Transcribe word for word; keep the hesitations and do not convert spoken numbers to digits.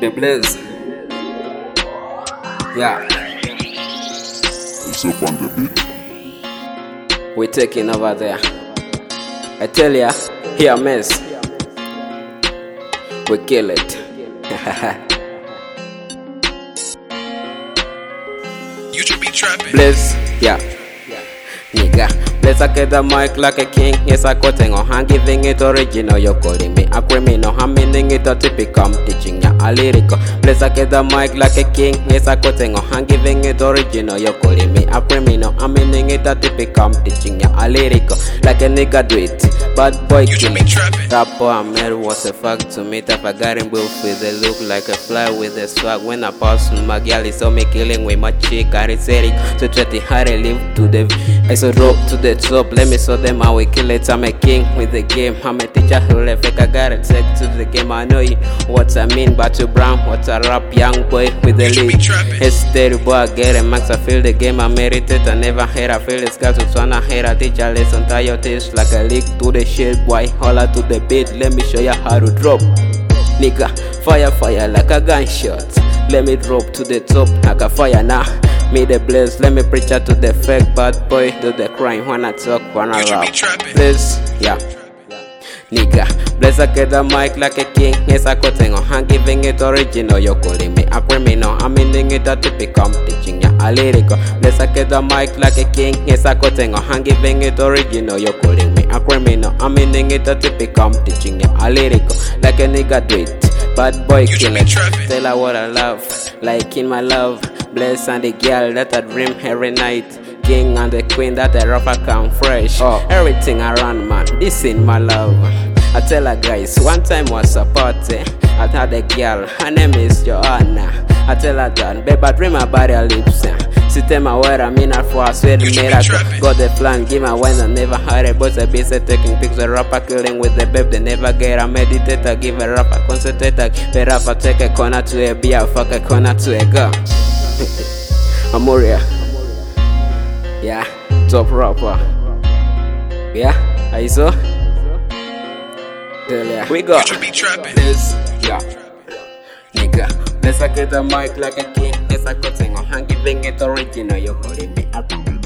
The Blaze. Yeah. It's up on the beat. We're taking over there. I tell ya, here mess. We kill it. You should be trapping. Blaze, yeah. Nigga, Blaze, I get the mic like a king. Yes, I got thing on hand, giving it original. You're calling me a criminal. I'm meaning it a typical. I'm teaching ya a lyrical. Blaze, I get the mic like a king. Yes, I got thing on hand, giving it original. You're calling me a criminal. I'm meaning it a typical. I'm teaching ya a lyrical. Like a nigga do it. Bad boy You should be trapping. That boy I met was a fact to meet up. I got him built with a look like a fly with a swag. When I pass my girl, he saw me killing with my chick. I said it, so try to hurry, live to the I said rope to the top. Let me show them how we kill it. I'm a king with the game. I'm a teacher who left like I gotta take to the game. I know you what I mean, but you brown, what a rap young boy with the You should be lead. trapping. It's steady boy, I get it, max. I feel the game, I meditate. I never hate, I feel it's got to turn. I hate, I teach, I listen, tie your taste like a leak to the shit, boy. Holla to the beat, let me show you how to drop. Nigga, fire, fire like a gunshot. Let me drop to the top like a fire now. Me the Blaze, let me preach out to the fake bad boy. Do the crime when I talk, when I You should be rap. trapping. Blaze, yeah. Nigga, Blaze, I get the mic like a king. Yes, I got thing on hand, giving it original. You're calling me a criminal. I'm meaning it a typical. I'm teaching ya a lyrical. Blaze, I get the mic like a king. Yes, I got thing on hand, giving it original. You're calling me a criminal. I'm meaning it a typical. I'm teaching ya a lyrical. Like a nigga do it. Bad boy You should kill be it. trapping. Tell her what I love. Like in my love. Blaze and the girl that I dream every night. King and the queen that the rapper come fresh. Oh. Everything around, man, this in my love. I tell her guys, one time was a party. I had a girl, her name is Joanna. I tell her that, babe, I dream about her lips. She tell me what I mean her for, I swear the You should be miracle. trapping. Got the plan, give my wine, I never had a boss. I busy taking pics, the rapper killing with the babe, they never get a meditator. Give a rapper concentrator, the rapper take a corner to a beer, fuck a corner to a girl. Amoria. Yeah, top rapper. Yeah, I saw. Tell ya. We You got should be trapping. this. Yeah, nigga. Let's get the mic like a king. Let's go sing on hand, giving it original. You're calling me a